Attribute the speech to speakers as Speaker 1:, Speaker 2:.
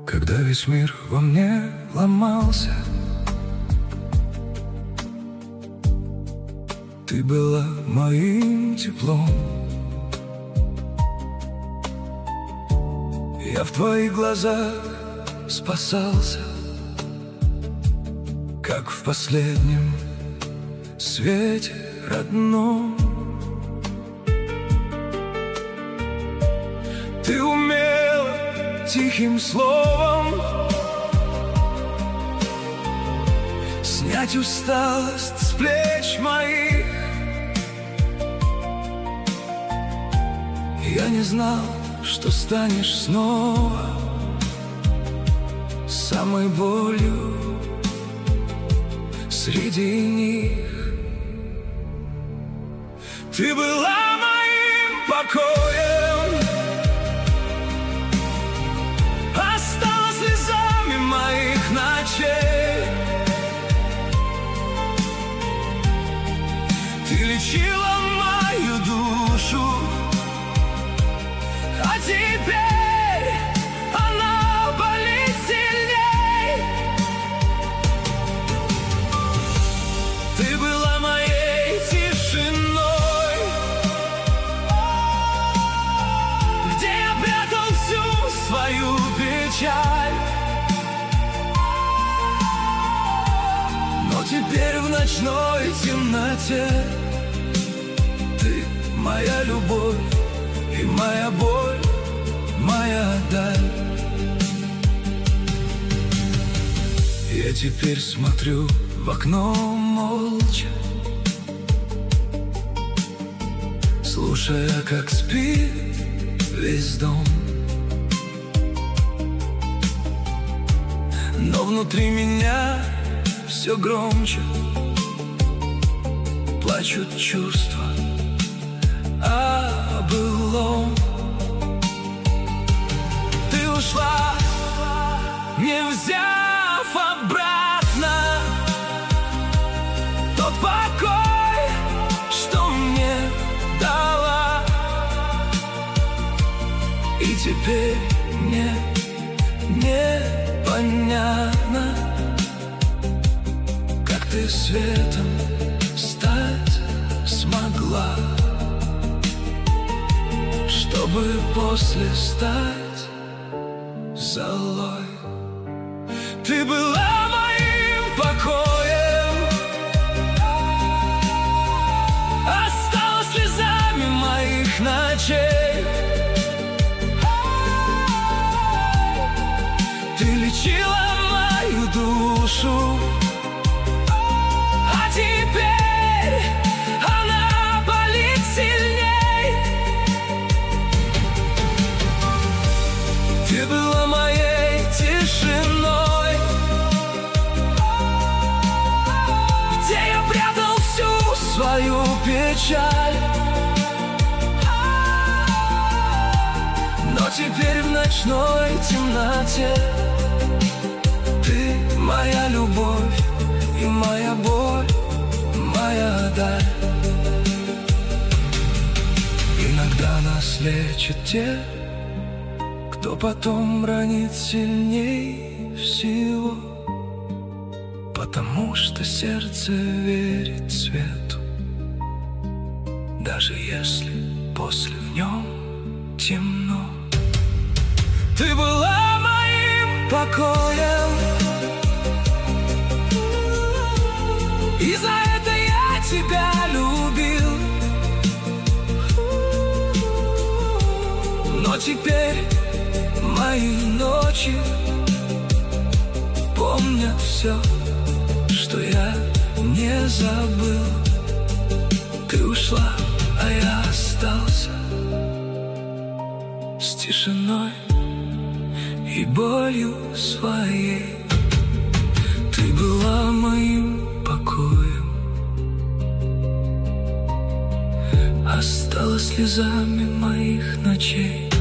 Speaker 1: Когда весь мир во мне ломался, ты была моим теплом. Я в твоих глазах спасался, как в последнем свете родном. Ты умела тихим словом снять усталость с плеч моих. Я не знал, что станешь снова самой болью среди них. Ты была моим покоем, осталась слезами моих ночей. Ты лечила мою душу, а теперь она болит сильней. Ты была моей тишиной, где я прятал всю свою печаль. Но теперь в ночной темноте ты моя любовь и моя боль, моя даль. Я теперь смотрю в окно молча, слушая, как спит весь дом. Но внутри меня все громче плачут чувства о былом. Ты ушла, не взяв обратно тот покой, что мне дала. И теперь мне непонятно, как ты светом стать смогла, чтобы после стать золой. Ты была моим покоем, осталась слезами моих ночей. Ты лечила мою душу, а теперь она болит сильней. Ты была моей тишиной, где я прятал всю свою печаль. Но теперь в ночной темноте ты моя любовь и моя боль, моя даль. Иногда нас лечат те, кто потом ранит сильней всего, потому что сердце верит свету, даже если после в нем темно. Ты была моим покоем, и за это я тебя любил. Но теперь мои ночи помнят все, что я не забыл. Ты ушла, а я остался с тишиной и болью своей. Ты была моим покоем, осталась слезами моих ночей.